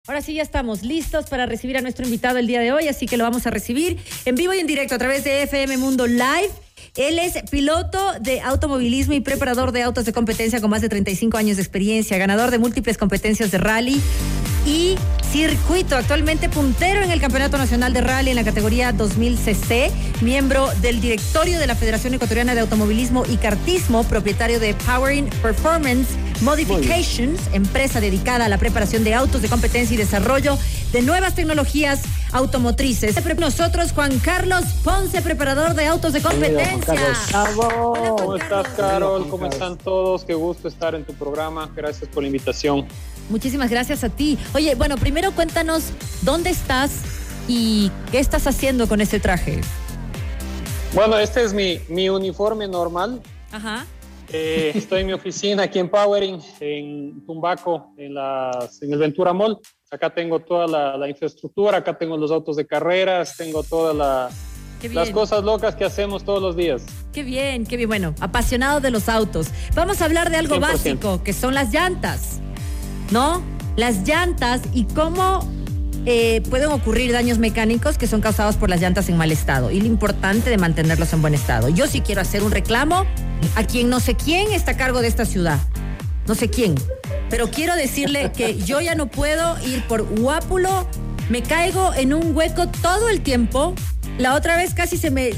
Ahora sí, ya estamos listos para recibir a nuestro invitado el día de hoy, así que lo vamos a recibir en vivo y en directo a través de FM Mundo Live. Él es piloto de automovilismo y preparador de autos de competencia con más de 35 años de experiencia, ganador de múltiples competencias de rally y circuito, actualmente puntero en el Campeonato Nacional de Rally en la categoría 2000 cc, miembro del directorio de la Federación Ecuatoriana de Automovilismo y Kartismo, propietario de Powering Performance Modifications, empresa dedicada a la preparación de autos de competencia y desarrollo de nuevas tecnologías automotrices. Nosotros, Juan Carlos Ponce, preparador de autos de competencia. Hola, ¿cómo estás, Carol? ¿Cómo están todos? Qué gusto estar en tu programa. Gracias por la invitación. Muchísimas gracias a ti. Oye, bueno, primero cuéntanos dónde estás y qué estás haciendo con este traje. Bueno, este es mi uniforme normal. Ajá. Estoy en mi oficina aquí en Powering, en Tumbaco, en el Ventura Mall. Acá tengo toda la infraestructura, acá tengo los autos de carreras, tengo todas las cosas locas que hacemos todos los días. Qué bien, qué bien. Bueno, apasionado de los autos. Vamos a hablar de algo 100%. básico, que son las llantas, ¿no? Las llantas y cómo pueden ocurrir daños mecánicos que son causados por las llantas en mal estado y lo importante de mantenerlos en buen estado. Yo sí quiero hacer un reclamo a quien no sé quién está a cargo de esta ciudad. No sé quién, pero quiero decirle que yo ya no puedo ir por Guápulo, me caigo en un hueco todo el tiempo. La otra vez casi se me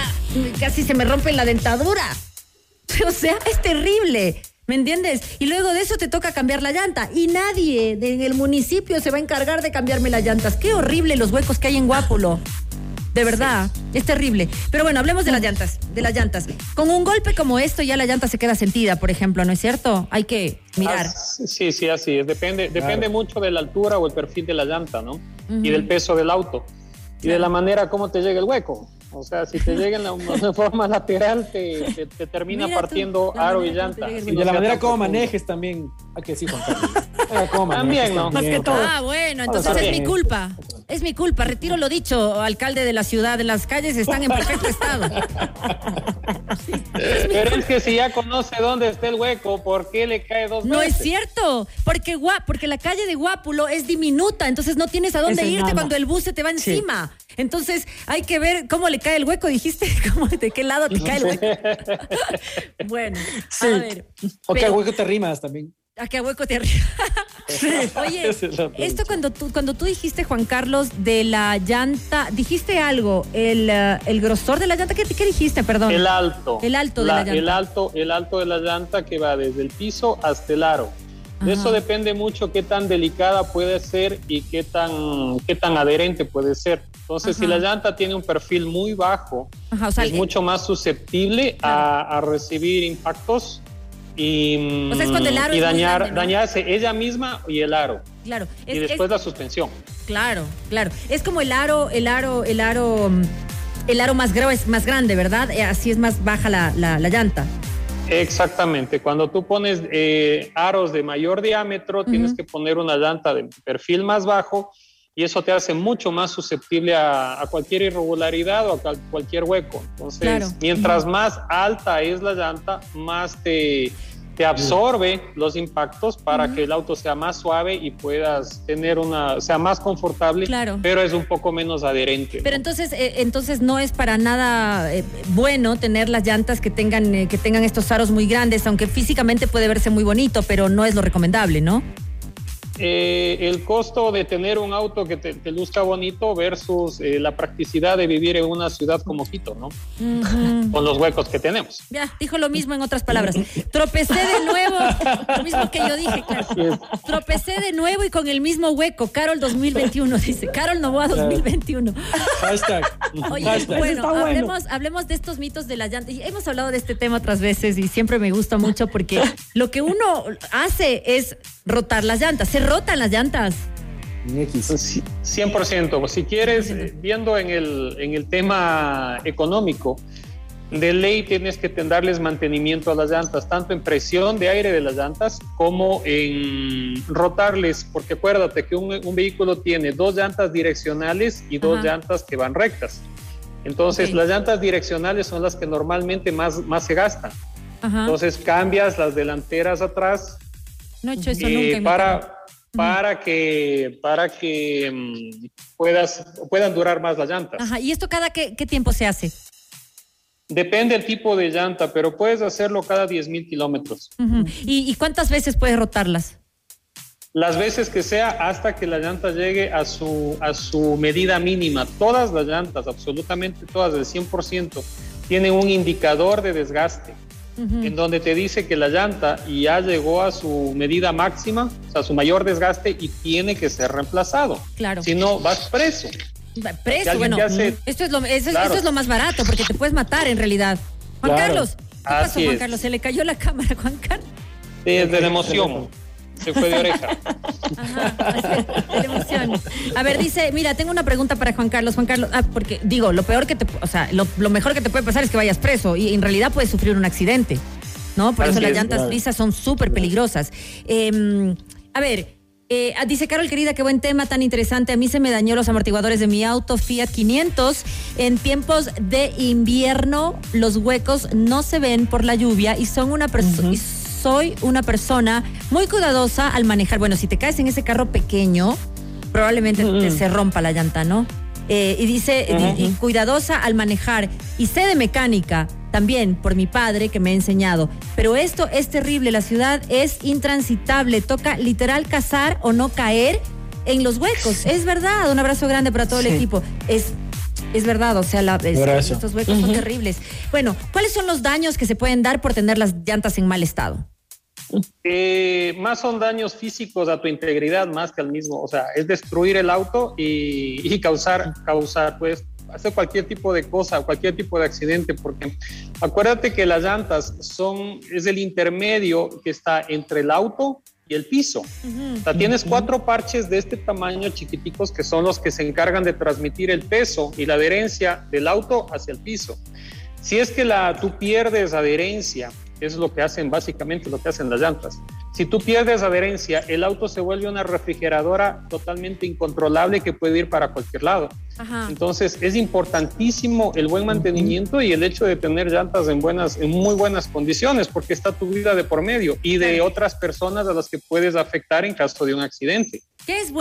rompe la dentadura. O sea, es terrible. ¿Me entiendes? Y luego de eso te toca cambiar la llanta. Y nadie en el municipio se va a encargar de cambiarme las llantas. Qué horrible los huecos que hay en Guápulo. De verdad, es terrible. Pero bueno, hablemos de las llantas. Con un golpe como esto ya la llanta se queda sentida, por ejemplo, ¿no es cierto? Hay que mirar. Sí, así es. Depende mucho de la altura o el perfil de la llanta, ¿no? Y del peso del auto. Y de la manera como te llega el hueco. O sea, si te llega en una forma lateral, te termina partiendo aro y llanta. Y de la manera como manejes también. Hay que decir, Juan Carlos. También, ¿no? Más que todo. Ah, bueno, entonces es mi culpa. Es mi culpa. Retiro lo dicho, alcalde de la ciudad. Las calles están en perfecto estado. Pero es que si ya conoce dónde está el hueco, ¿por qué le cae dos veces? No es cierto, porque la calle de Guápulo es diminuta, entonces no tienes a dónde irte cuando el bus se te va encima. Entonces hay que ver cómo le cae el hueco, dijiste, de qué lado te cae el hueco. Bueno, sí. A ver. O que a hueco te rimas también. ¿A qué hueco te arriba? Oye, esto cuando tú dijiste, Juan Carlos, de la llanta, dijiste algo, el grosor de la llanta, ¿qué dijiste, perdón? El alto. El alto de la llanta. El alto de la llanta que va desde el piso hasta el aro. De eso depende mucho qué tan delicada puede ser y qué tan adherente puede ser. Entonces, si la llanta tiene un perfil muy bajo, o sea, es mucho más susceptible a recibir impactos y, o sea, es cuando el aro es dañarse muy grande, ¿no? ella misma y el aro. Claro. Y después la suspensión. Claro. Es como el aro más grande, ¿verdad? Así es más baja la llanta. Exactamente. Cuando tú pones aros de mayor diámetro, tienes que poner una llanta de perfil más bajo y eso te hace mucho más susceptible a cualquier irregularidad o a cualquier hueco. Entonces, mientras más alta es la llanta, más te absorbe los impactos para que el auto sea más suave y puedas tener sea más confortable, pero es un poco menos adherente. Pero ¿no? Entonces no es para nada bueno tener las llantas que tengan estos aros muy grandes, aunque físicamente puede verse muy bonito, pero no es lo recomendable, ¿no? El costo de tener un auto que te luzca bonito versus la practicidad de vivir en una ciudad como Quito, ¿no? Con los huecos que tenemos. Ya, dijo lo mismo en otras palabras. Tropecé de nuevo, lo mismo que yo dije, claro. Tropecé de nuevo y con el mismo hueco. Carol 2021, dice. Carol Novoa 2021. Hashtag. Oye, bueno, hablemos de estos mitos de las llantas. Hemos hablado de este tema otras veces y siempre me gusta mucho porque lo que uno hace es rotar las llantas. ¿Se rotan las llantas? 100%. Si quieres, viendo en el tema económico, de ley tienes que darles mantenimiento a las llantas, tanto en presión de aire de las llantas como en rotarles, porque acuérdate que un vehículo tiene 2 llantas direccionales y 2 llantas que van rectas. Entonces, las llantas direccionales son las que normalmente más se gastan. Entonces, cambias las delanteras atrás. No he hecho eso nunca. para que puedan durar más las llantas. Ajá. ¿Y esto cada qué tiempo se hace? Depende del tipo de llanta, pero puedes hacerlo cada 10,000 kilómetros. ¿Y cuántas veces puedes rotarlas? Las veces que sea, hasta que la llanta llegue a su medida mínima. Todas las llantas, absolutamente todas, del 100%, tienen un indicador de desgaste, en donde te dice que la llanta ya llegó a su medida máxima, o sea, su mayor desgaste, y tiene que ser reemplazado. Claro. Si no, vas preso. Preso, bueno, esto es lo más barato, porque te puedes matar en realidad. Juan Carlos, ¿qué pasó, Juan Carlos? ¿Se le cayó la cámara, Juan Carlos? Sí, es de la emoción. Se fue de oreja. Ajá, de la emoción. A ver, dice, mira, tengo una pregunta para Juan Carlos. Juan Carlos, porque digo, lo mejor que te puede pasar es que vayas preso, y en realidad puedes sufrir un accidente, ¿no? Por eso las llantas lisas son súper peligrosas. A ver, dice Carol, querida, qué buen tema tan interesante. A mí se me dañó los amortiguadores de mi auto Fiat 500 en tiempos de invierno. Los huecos no se ven por la lluvia y soy una persona muy cuidadosa al manejar. Bueno, si te caes en ese carro pequeño, probablemente se rompa la llanta, ¿no? Y dice, y cuidadosa al manejar. Y sé de mecánica también por mi padre, que me ha enseñado. Pero esto es terrible, la ciudad es intransitable. Toca literal cazar o no caer en los huecos. Es verdad, un abrazo grande para todo el equipo. Es verdad, o sea, estos huecos son terribles. Bueno, ¿cuáles son los daños que se pueden dar por tener las llantas en mal estado? Más son daños físicos a tu integridad más que al mismo, o sea, es destruir el auto y causar, pues, hacer cualquier tipo de cosa, cualquier tipo de accidente, porque acuérdate que las llantas es el intermedio que está entre el auto y el piso. O sea, tienes 4 parches de este tamaño chiquiticos que son los que se encargan de transmitir el peso y la adherencia del auto hacia el piso. Si es que tú pierdes adherencia, es lo que hacen básicamente, lo que hacen las llantas. Si tú pierdes adherencia, el auto se vuelve una refrigeradora totalmente incontrolable que puede ir para cualquier lado. Entonces es importantísimo el buen mantenimiento y el hecho de tener llantas en muy buenas condiciones, porque está tu vida de por medio y de otras personas a las que puedes afectar en caso de un accidente. ¿Qué es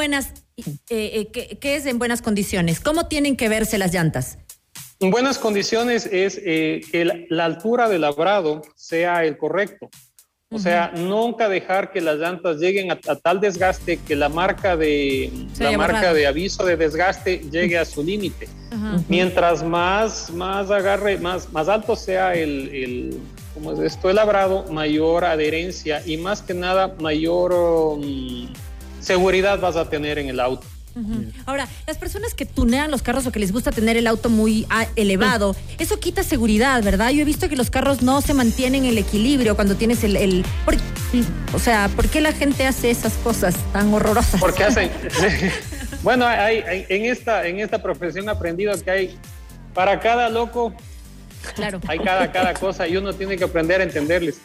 qué es en buenas condiciones? ¿Cómo tienen que verse las llantas? En buenas condiciones es que la altura del labrado sea el correcto. O sea, nunca dejar que las llantas lleguen a tal desgaste que la marca de aviso de desgaste llegue a su límite. Mientras más agarre, más alto sea el labrado, mayor adherencia y más que nada mayor seguridad vas a tener en el auto. Ahora, las personas que tunean los carros o que les gusta tener el auto muy elevado, eso quita seguridad, ¿verdad? Yo he visto que los carros no se mantienen el equilibrio cuando tienes ¿por qué la gente hace esas cosas tan horrorosas? Porque hacen... Bueno, en esta profesión he aprendido que hay para cada loco, claro, hay cada cosa y uno tiene que aprender a entenderles.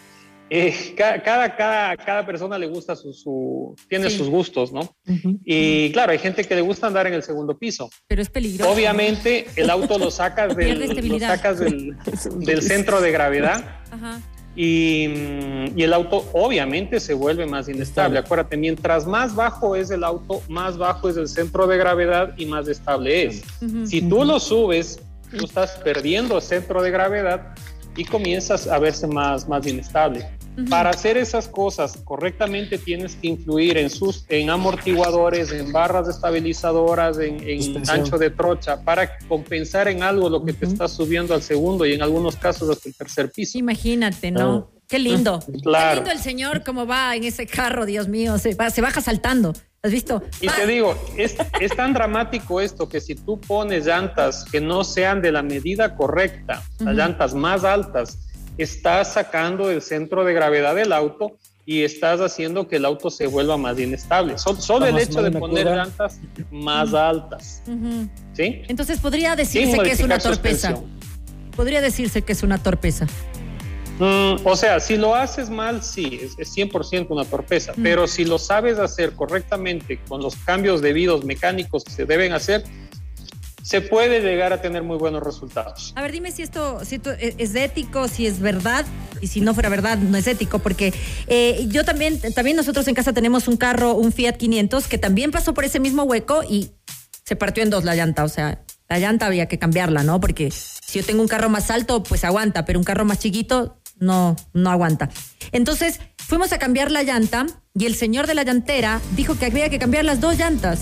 Cada persona le gusta tiene sus gustos, ¿no? Y claro, hay gente que le gusta andar en el segundo piso. Pero es peligroso. Obviamente, el auto lo sacas del centro de gravedad. Y el auto obviamente se vuelve más inestable. Acuérdate, mientras más bajo es el auto, más bajo es el centro de gravedad y más estable es. Si tú lo subes, tú estás perdiendo el centro de gravedad y comienzas a verse más inestable. Para hacer esas cosas correctamente tienes que influir en amortiguadores, en barras estabilizadoras, en ancho de trocha, para compensar en algo lo que te está subiendo al segundo y en algunos casos hasta el tercer piso. Imagínate, ¿no? Qué lindo. Claro. Qué lindo el señor, cómo va en ese carro, Dios mío, se baja saltando. ¿Has visto? Y te digo, es tan dramático esto que si tú pones llantas que no sean de la medida correcta, las llantas más altas, estás sacando el centro de gravedad del auto y estás haciendo que el auto se vuelva más inestable. Solo el hecho de poner llantas más altas. ¿Sí? Entonces podría decirse que es una torpeza. Podría decirse que es una torpeza. O sea, si lo haces mal, sí, es 100% una torpeza, pero si lo sabes hacer correctamente con los cambios debidos mecánicos que se deben hacer, se puede llegar a tener muy buenos resultados. A ver, dime si esto es ético, si es verdad, y si no fuera verdad, no es ético, porque yo también nosotros en casa tenemos un carro, un Fiat 500, que también pasó por ese mismo hueco y se partió en dos la llanta, o sea, la llanta había que cambiarla, ¿no? Porque si yo tengo un carro más alto, pues aguanta, pero un carro más chiquito no aguanta. Entonces, fuimos a cambiar la llanta y el señor de la llantera dijo que había que cambiar las dos llantas.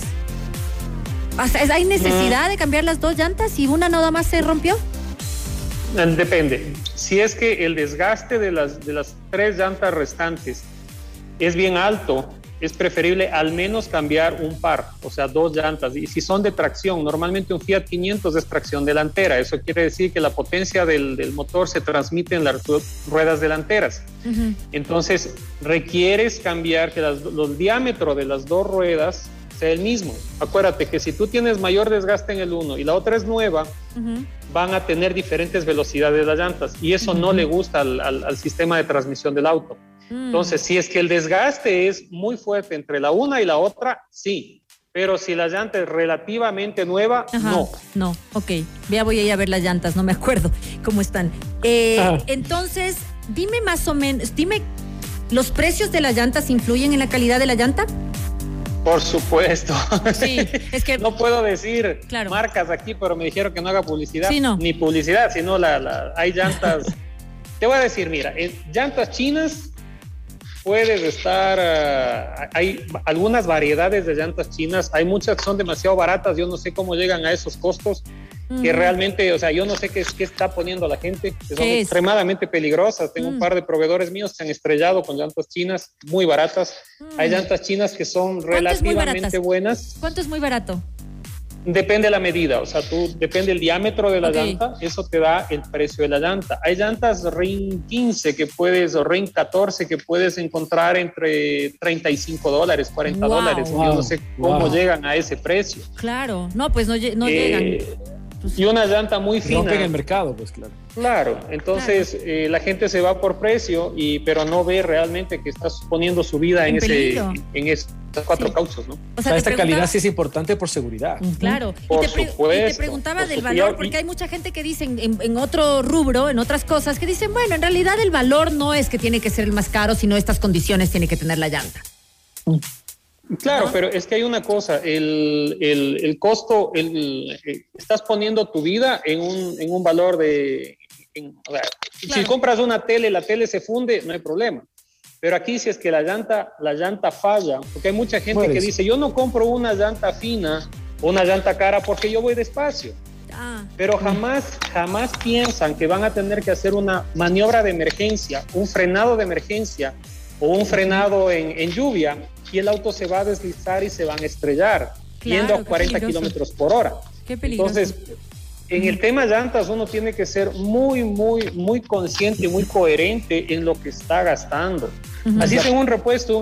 O sea, ¿hay necesidad de cambiar las dos llantas y una nada más se rompió? Depende. Si es que el desgaste de las 3 llantas restantes es bien alto, es preferible al menos cambiar un par, o sea, 2 llantas. Y si son de tracción, normalmente un Fiat 500 es tracción delantera. Eso quiere decir que la potencia del motor se transmite en las ruedas delanteras. Uh-huh. Entonces, requieres cambiar que los diámetros de las 2 ruedas sea el mismo. Acuérdate que si tú tienes mayor desgaste en el uno y la otra es nueva, uh-huh, van a tener diferentes velocidades las llantas y eso, uh-huh, no le gusta al sistema de transmisión del auto. Entonces, si es que el desgaste es muy fuerte entre la una y la otra, sí. Pero si la llanta es relativamente nueva, ajá, no. No, ok. Ya voy a ir a ver las llantas, no me acuerdo cómo están. Entonces, dime más o menos, ¿los precios de las llantas influyen en la calidad de la llanta? Por supuesto. Sí, es que... No puedo decir, claro, marcas aquí, pero me dijeron que no haga publicidad. Sí, no. Ni publicidad, sino hay llantas... Te voy a decir, mira, en llantas chinas... Puedes estar, hay algunas variedades de llantas chinas, hay muchas que son demasiado baratas, yo no sé cómo llegan a esos costos, que realmente, o sea, yo no sé qué está poniendo la gente, que son extremadamente peligrosas. Tengo un par de proveedores míos que se han estrellado con llantas chinas muy baratas. Hay llantas chinas que son relativamente buenas. ¿Cuánto es muy barato? Depende de la medida, o sea, depende del diámetro de la llanta, eso te da el precio de la llanta. Hay llantas RIN 15 o RIN 14 que puedes encontrar entre $35, $40. Yo no sé cómo llegan a ese precio. Claro, no, pues no llegan. Y una llanta muy fina. Rompen el mercado, pues claro. Claro, entonces la gente se va por precio, pero no ve realmente que estás poniendo su vida en esos 4 cauchos, ¿no? O sea, esta calidad sí es importante por seguridad. Claro. Por supuesto. Y te preguntaba del valor, porque hay mucha gente que dice en otro rubro, en otras cosas, que dicen, bueno, en realidad el valor no es que tiene que ser el más caro, sino estas condiciones tiene que tener la llanta. Claro, ¿no? Pero es que hay una cosa, el costo, estás poniendo tu vida en un valor de... o sea, claro, si compras una tele, la tele se funde, no hay problema. Pero aquí si es que la llanta falla, porque hay mucha gente que dice, yo no compro una llanta fina o una llanta cara porque yo voy despacio. Pero jamás piensan que van a tener que hacer una maniobra de emergencia, un frenado de emergencia o un frenado en lluvia, y el auto se va a deslizar y se van a estrellar, yendo a 40 kilómetros por hora. Qué peligroso. Entonces, en el tema llantas uno tiene que ser muy consciente y muy coherente en lo que está gastando. Así es en un repuesto,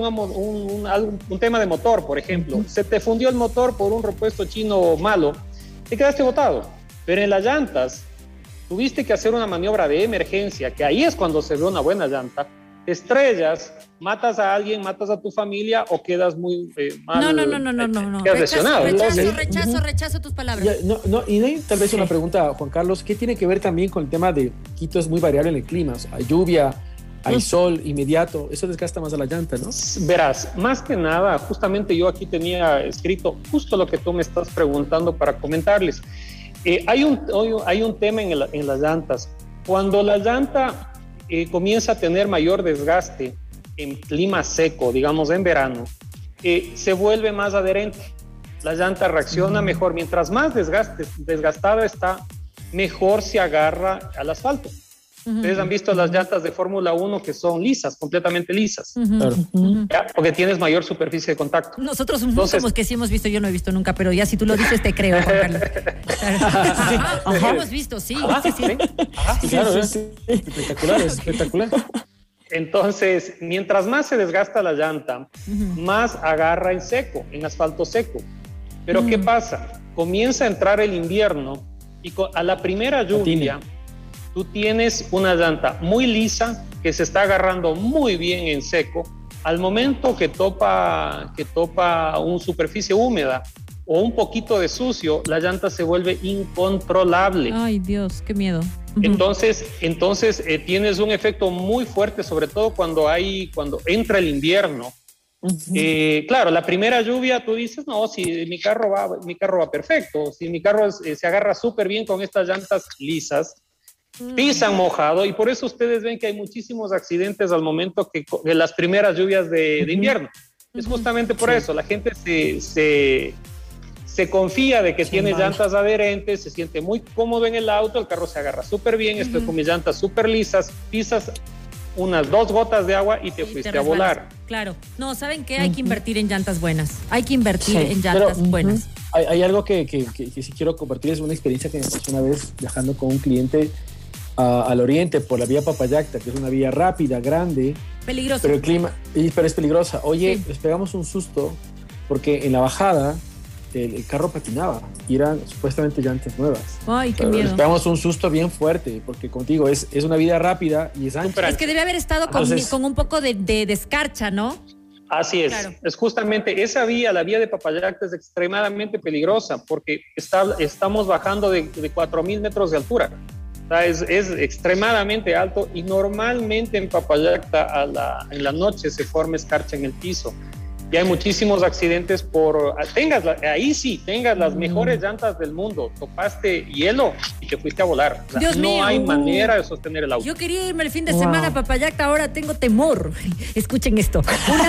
un tema de motor, por ejemplo. Se te fundió el motor por un repuesto chino malo, te quedaste botado. Pero en las llantas, tuviste que hacer una maniobra de emergencia, que ahí es cuando se ve una buena llanta. Te estrellas, matas a alguien, matas a tu familia o quedas muy mal. No. Quedas lesionado. Rechazo tus palabras. Y hay tal vez una pregunta, Juan Carlos, ¿qué tiene que ver también con el tema de Quito? Es muy variable en el clima, o sea, hay lluvia, hay sol inmediato, eso desgasta más a la llanta, ¿no? Verás, más que nada, justamente yo aquí tenía escrito justo lo que tú me estás preguntando para comentarles. Hay un tema en las llantas. Cuando la llanta comienza a tener mayor desgaste en clima seco, digamos en verano, se vuelve más adherente. La llanta reacciona mejor. Mientras más desgastada está, mejor se agarra al asfalto. Ustedes han visto las llantas de Fórmula 1 que son lisas, completamente lisas. ¿Ya? Porque tienes mayor superficie de contacto. Nosotros somos que sí hemos visto, yo no he visto nunca, pero ya si tú lo dices te creo, Juan Carlos. Hemos visto, sí. Claro, sí. Espectacular. Entonces, mientras más se desgasta la llanta, más agarra en seco, en asfalto seco. Pero ¿qué pasa? Comienza a entrar el invierno y a la primera lluvia tú tienes una llanta muy lisa que se está agarrando muy bien en seco. Al momento que topa una superficie húmeda o un poquito de sucio, la llanta se vuelve incontrolable. Ay, Dios, qué miedo. Entonces tienes un efecto muy fuerte, sobre todo cuando entra el invierno. Claro, la primera lluvia tú dices, no, si mi carro va perfecto, si mi carro se agarra súper bien con estas llantas lisas, pisan mojado, y por eso ustedes ven que hay muchísimos accidentes al momento de las primeras lluvias de invierno. Es justamente por eso, la gente se confía de que tiene llantas adherentes, se siente muy cómodo en el auto, el carro se agarra súper bien, estoy con mis llantas súper lisas, pisas unas 2 gotas de agua y te fuiste a volar. Claro. No, ¿saben qué? Hay que invertir en llantas buenas. Hay que invertir en llantas buenas. Hay algo que sí quiero compartir, es una experiencia que me pasó una vez viajando con un cliente al oriente por la vía Papayacta, que es una vía rápida, grande. Peligrosa. Pero es peligrosa. Oye, les pegamos un susto porque en la bajada el carro patinaba y eran supuestamente llantas nuevas. Ay, qué miedo. Les pegamos un susto bien fuerte porque, contigo, es una vida rápida y es ancha. Es que debe haber estado con un poco de descarcha, ¿no? Así es. Claro. Es justamente esa vía, la vía de Papayacta, es extremadamente peligrosa porque estamos bajando de 4,000 metros de altura. O sea, es extremadamente alto y normalmente en Papayacta en la noche se forma escarcha en el piso. Y hay muchísimos accidentes tengas las mejores llantas del mundo, topaste hielo y te fuiste a volar. O sea, Dios mío, no hay manera de sostener el auto. Yo quería irme el fin de semana a Papayacta, ahora tengo temor. Escuchen esto.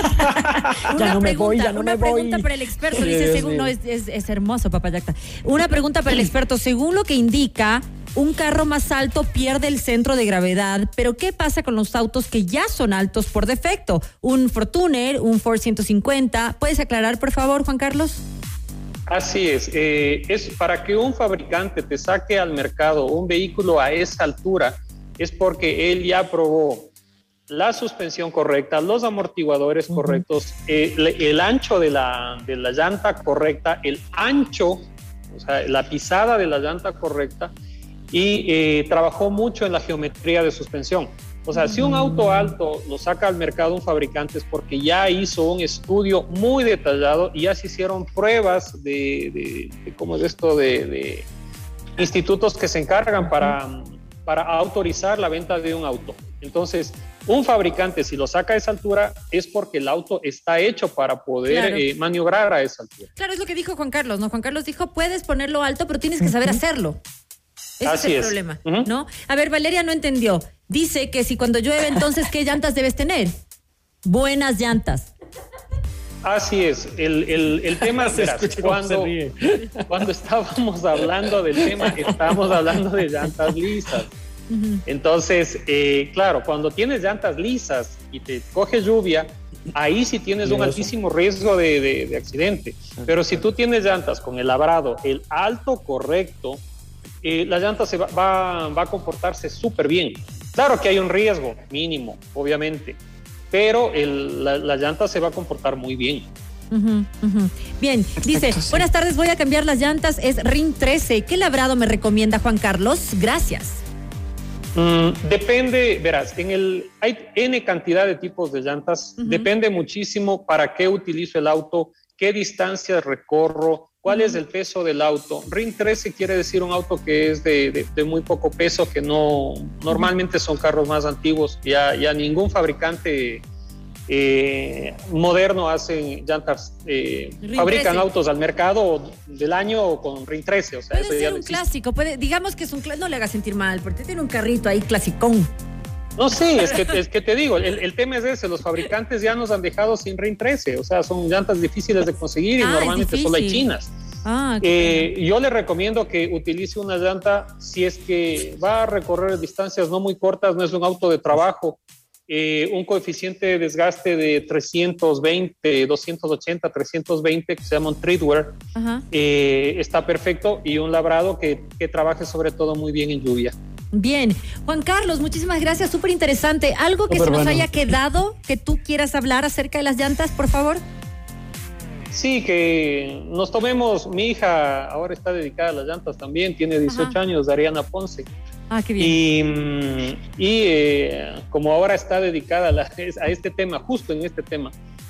Una pregunta para el experto. Dice, según, no, es hermoso Papayacta. Una pregunta para el experto. Según lo que indica, un carro más alto pierde el centro de gravedad, pero ¿qué pasa con los autos que ya son altos por defecto? Un Fortuner, un Ford 150. ¿Puedes aclarar, por favor, Juan Carlos? Así es. Es para que un fabricante te saque al mercado un vehículo a esa altura, es porque él ya probó la suspensión correcta, los amortiguadores correctos, el ancho de la llanta correcta, el ancho, o sea, la pisada de la llanta correcta, y trabajó mucho en la geometría de suspensión. O sea, si un auto alto lo saca al mercado un fabricante es porque ya hizo un estudio muy detallado y ya se hicieron pruebas de institutos que se encargan para autorizar la venta de un auto. Entonces, un fabricante, si lo saca a esa altura, es porque el auto está hecho para poder maniobrar a esa altura. Claro, es lo que dijo Juan Carlos, ¿no? Juan Carlos dijo, puedes ponerlo alto, pero tienes que saber hacerlo. Ese es el problema, ¿no? A ver, Valeria no entendió. Dice que si cuando llueve, entonces, ¿qué llantas debes tener? Buenas llantas. Así es. El tema es cuando estábamos hablando del tema, estábamos hablando de llantas lisas. Entonces, claro, cuando tienes llantas lisas y te coge lluvia, ahí sí tienes un altísimo riesgo de accidente. Pero si tú tienes llantas con el labrado, el alto correcto, la llanta va a comportarse súper bien. Claro que hay un riesgo mínimo, obviamente, pero la llanta se va a comportar muy bien. Bien, dice, buenas tardes, voy a cambiar las llantas, es RIN 13. ¿Qué labrado me recomienda Juan Carlos? Gracias. Depende, verás, hay N cantidad de tipos de llantas, depende muchísimo para qué utilizo el auto, qué distancias recorro, cuál es el peso del auto. RIN 13 quiere decir un auto que es de muy poco peso, que no, normalmente son carros más antiguos, ya ningún fabricante moderno hace llantas, fabrican autos al mercado del año con RIN 13. O sea, puede ser un clásico, digamos que es un clásico, no le hagas sentir mal, porque tiene un carrito ahí clasicón. No, sí, es que te digo, el tema es ese, los fabricantes ya nos han dejado sin RIN 13, o sea, son llantas difíciles de conseguir y normalmente solo hay chinas. Yo le recomiendo que utilice una llanta si es que va a recorrer distancias no muy cortas, no es un auto de trabajo, un coeficiente de desgaste de 320, 280, 320, que se llama un treadwear, está perfecto, y un labrado que trabaje sobre todo muy bien en lluvia. Bien, Juan Carlos, muchísimas gracias, súper interesante. ¿Algo que se nos haya quedado que tú quieras hablar acerca de las llantas, por favor? Sí, que nos tomemos, mi hija ahora está dedicada a las llantas también, tiene 18 años, Ariana Ponce. Qué bien. Y como ahora está dedicada a este tema, justo en este tema,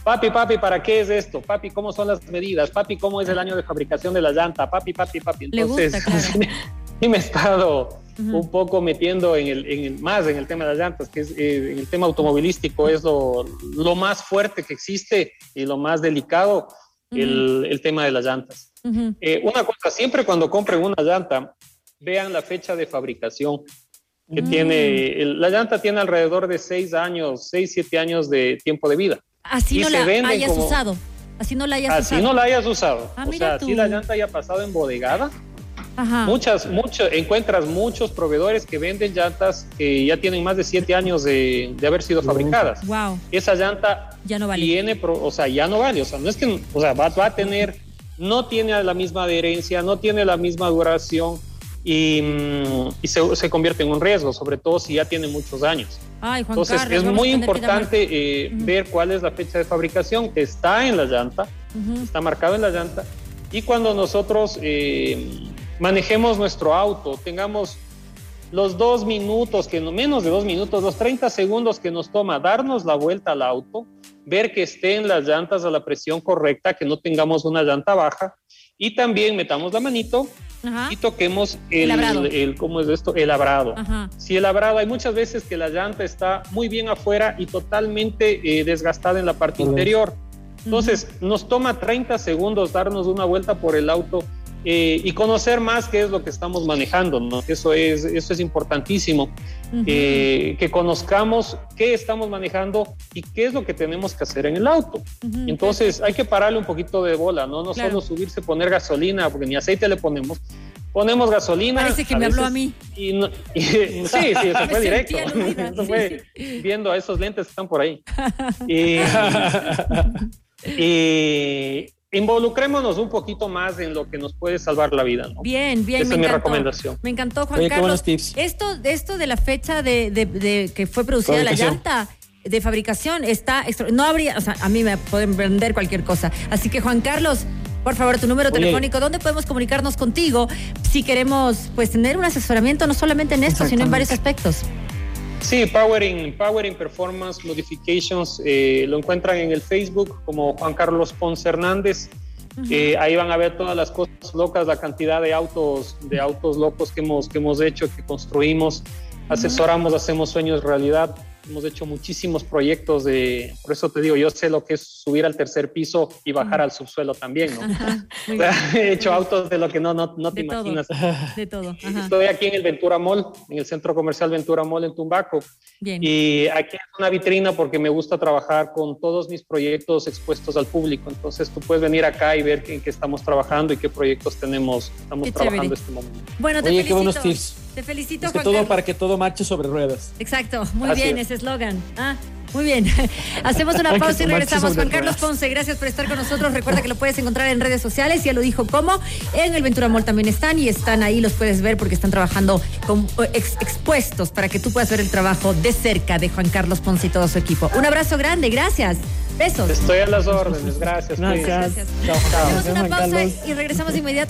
Papi, ¿para qué es esto? Papi, ¿cómo son las medidas? Papi, ¿cómo es el año de fabricación de la llanta? Papi. Entonces, le gusta, claro. sí me he estado un poco metiendo en el tema de las llantas, que es en el tema automovilístico es lo más fuerte que existe y lo más delicado, el tema de las llantas. Una cosa, siempre cuando compren una llanta, vean la fecha de fabricación que tiene. La llanta tiene alrededor de 6, 7 años de tiempo de vida. Así no la hayas usado. Así no la hayas usado. O sea, si la llanta haya pasado embodegada, encuentras muchos proveedores que venden llantas que ya tienen más de 7 años de haber sido fabricadas. Wow. Esa llanta ya no vale. Ya no vale. O sea, no es que, va a tener, no tiene la misma adherencia, no tiene la misma duración y se convierte en un riesgo, sobre todo si ya tiene muchos años. Ay, Juan Entonces, Carlos, es muy importante ver cuál es la fecha de fabricación que está en la llanta, está marcado en la llanta, y cuando nosotros manejemos nuestro auto, tengamos los 2 minutos, menos de 2 minutos, los 30 segundos que nos toma darnos la vuelta al auto, ver que estén las llantas a la presión correcta, que no tengamos una llanta baja, y también metamos la manito y toquemos ¿cómo es esto? El abrado. Si el abrado, hay muchas veces que la llanta está muy bien afuera y totalmente desgastada en la parte interior. Entonces, nos toma 30 segundos darnos una vuelta por el auto y conocer más qué es lo que estamos manejando, ¿no? Eso es importantísimo, que conozcamos qué estamos manejando y qué es lo que tenemos que hacer en el auto. Entonces hay que pararle un poquito de bola, no solo subirse, poner gasolina, porque ni aceite le ponemos gasolina. Parece que me habló a mí. Sí, eso fue directo. Eso fue viendo a esos lentes que están por ahí. Involucrémonos un poquito más en lo que nos puede salvar la vida, ¿no? Bien. Esa es mi recomendación. Me encantó, Juan Carlos. Qué buenos tips. Esto de la fecha de que fue producida la llanta de fabricación está no habría, o sea, a mí me pueden vender cualquier cosa. Así que, Juan Carlos, por favor, tu número telefónico, ¿dónde podemos comunicarnos contigo si queremos tener un asesoramiento no solamente en esto, sino en varios aspectos? Sí, Powering Performance Modifications, lo encuentran en el Facebook como Juan Carlos Ponce Hernández. Ahí van a ver todas las cosas locas, la cantidad de autos locos que hemos hecho, que construimos, asesoramos, hacemos sueños realidad. Hemos hecho muchísimos proyectos por eso te digo, yo sé lo que es subir al tercer piso y bajar al subsuelo también, ¿no? He hecho autos de lo que no te imaginas. De todo. Estoy aquí en el Ventura Mall, en el centro comercial Ventura Mall en Tumbaco. Bien. Y aquí es una vitrina porque me gusta trabajar con todos mis proyectos expuestos al público. Entonces tú puedes venir acá y ver en qué estamos trabajando y qué proyectos estamos trabajando en este momento. Bueno, te felicito. Qué buenos tips. Te felicito, Juan Carlos. Para que todo marche sobre ruedas. Exacto, muy bien ese eslogan. Muy bien. Hacemos una pausa y regresamos. Juan Carlos Ponce, gracias por estar con nosotros. Recuerda que lo puedes encontrar en redes sociales, ya lo dijo cómo. En el Ventura Mall también están ahí, los puedes ver porque están trabajando expuestos para que tú puedas ver el trabajo de cerca de Juan Carlos Ponce y todo su equipo. Un abrazo grande, gracias. Besos. Estoy a las órdenes, gracias. Gracias. Chao. Hacemos una pausa y regresamos de inmediato.